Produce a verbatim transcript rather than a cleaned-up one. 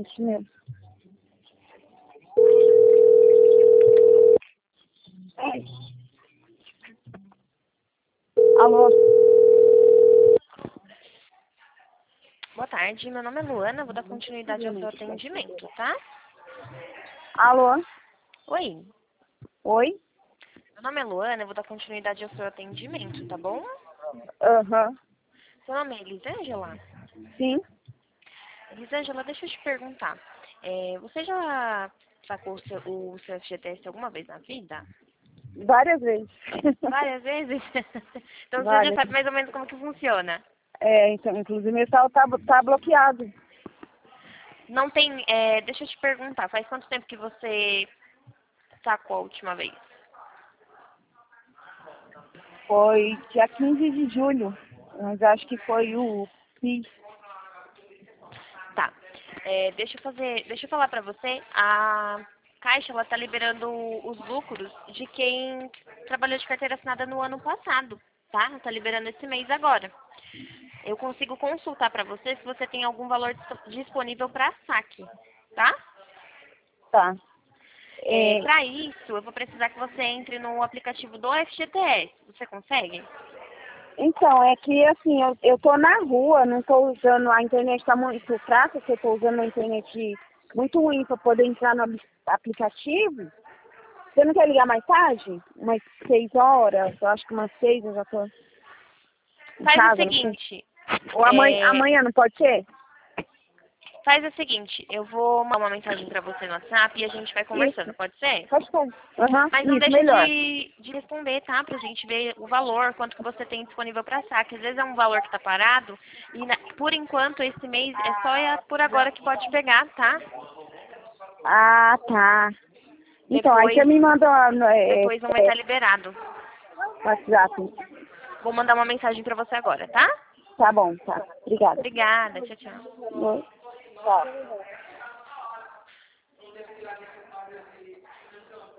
Isso mesmo. É. Alô? Boa tarde, meu nome é Luana, vou dar continuidade ao seu atendimento, tá? Alô? Oi, Oi? meu nome é Luana, eu vou dar continuidade ao seu atendimento, tá bom? Aham. Seu nome é Elisângela? Sim. Elisângela, deixa eu te perguntar, é, você já sacou o seu, o seu F G T S alguma vez na vida? Várias vezes. Várias vezes? Então você já Várias. sabe mais ou menos como que funciona. É, então, inclusive meu saldo tá, tá bloqueado. Não tem, é, deixa eu te perguntar, faz quanto tempo que você sacou a última vez? Foi dia quinze de julho. Mas acho que foi o PIS. Tá. É, deixa eu fazer, deixa eu falar pra você, a Caixa ela tá liberando os lucros de quem trabalhou de carteira assinada no ano passado, tá? Tá liberando esse mês agora. Eu consigo consultar pra você se você tem algum valor dis- disponível para saque, tá? Tá. É, É, para isso, eu vou precisar que você entre no aplicativo do F G T S. Você consegue? então, é que assim, eu, eu tô na rua, não tô usando, a internet tá muito fraca, que eu tô usando a internet muito ruim para poder entrar no apli- aplicativo. Você não quer ligar mais tarde? Umas seis horas, eu acho que umas seis eu já tô em Faz o casa, não sei. seguinte, Ou amanhã, é, amanhã não pode ser? faz o seguinte, eu vou mandar uma mensagem pra você no WhatsApp e a gente vai conversando, Isso, pode ser? pode ser. Aham, Mas não isso, deixa melhor. de, de responder, tá? Pra gente ver o valor, quanto que você tem disponível para saque. Às vezes é um valor que tá parado e na- por enquanto esse mês é só é por agora que pode pegar, tá? Ah, tá. Então, aí você Depois, me manda no é, depois não vai estar é, liberado. WhatsApp. Vou mandar uma mensagem pra você agora, tá? Tá bom, tá. Obrigada. Obrigada, tchau, tchau. Oi. Tchau.